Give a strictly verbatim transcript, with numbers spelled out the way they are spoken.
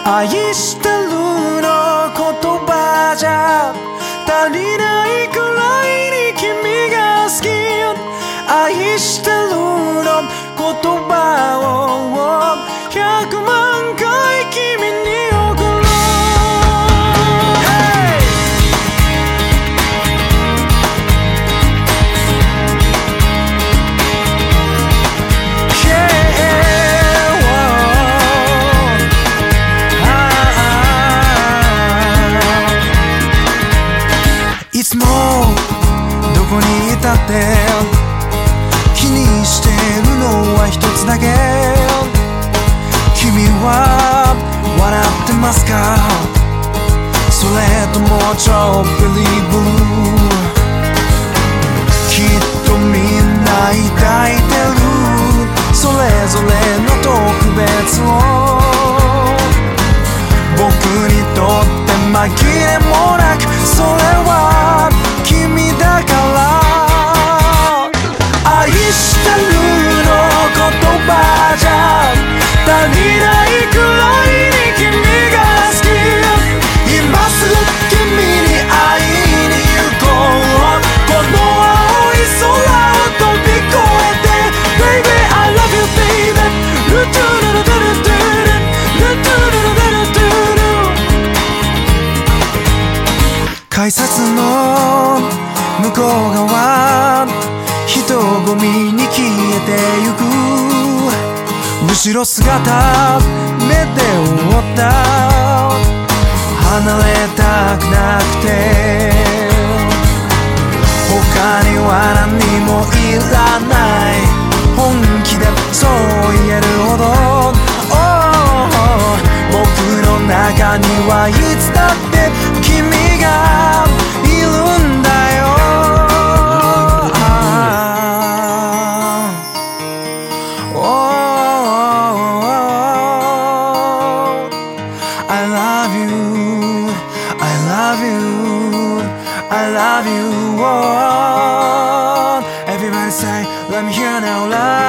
愛してるの言葉じゃ足りないくらいに君が好き。愛してるの言葉を百万回君に送る。いつもどこにいたって気にしてるのは一つだけ。君は笑ってますか？それともちょっぴりブルー。きっとみんな抱いてるそれぞれの特別を。僕にとって紛れもなくそれは君だから。愛してるの言葉じゃ足りないくらいに君が好き。今すぐ君に会いに行こう。この青い空を飛び越えて Baby I love you baby ルトゥルルルルトゥルルトゥルルルルトゥル。改札の向こう側人混みに消えてゆく。後ろ姿目で追った。離れたくなくて他には何もいらない。本気でそう言えるほど、oh、僕の中にはいつだって君がいるんだよ。I love you, I love you, I love you, oh. Everybody say, let me hear now, love.